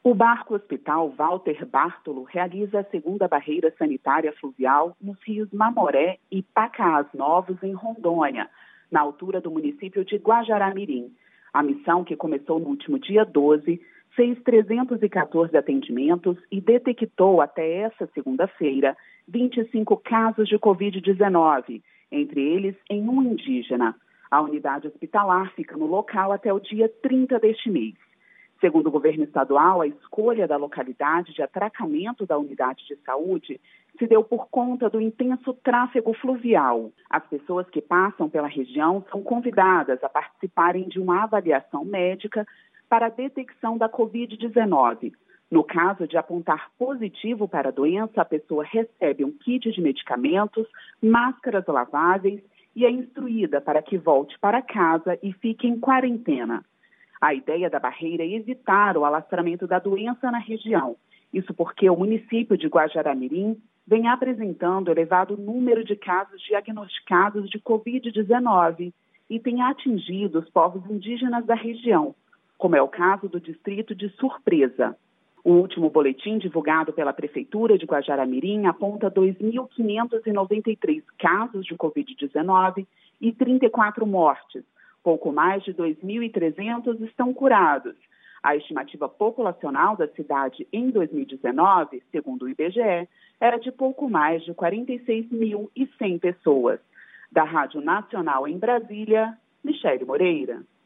O Barco Hospital Walter Bartolo realiza a segunda barreira sanitária fluvial nos rios Mamoré e Pacaás Novos, em Rondônia, na altura do município de Guajará-Mirim. A missão, que começou no último dia 12, fez 314 atendimentos e detectou até essa segunda-feira 25 casos de Covid-19, entre eles em um indígena. A unidade hospitalar fica no local até o dia 30 deste mês. Segundo o governo estadual, a escolha da localidade de atracamento da unidade de saúde se deu por conta do intenso tráfego fluvial. As pessoas que passam pela região são convidadas a participarem de uma avaliação médica para a detecção da Covid-19. No caso de apontar positivo para a doença, a pessoa recebe um kit de medicamentos, máscaras laváveis e é instruída para que volte para casa e fique em quarentena. A ideia da barreira é evitar o alastramento da doença na região. Isso porque o município de Guajará-Mirim vem apresentando elevado número de casos diagnosticados de Covid-19 e tem atingido os povos indígenas da região, como é o caso do distrito de Surpresa. O último boletim divulgado pela Prefeitura de Guajará-Mirim aponta 2.593 casos de Covid-19 e 34 mortes. Pouco mais de 2.300 estão curados. A estimativa populacional da cidade em 2019, segundo o IBGE, era de pouco mais de 46.100 pessoas. Da Rádio Nacional em Brasília, Michele Moreira.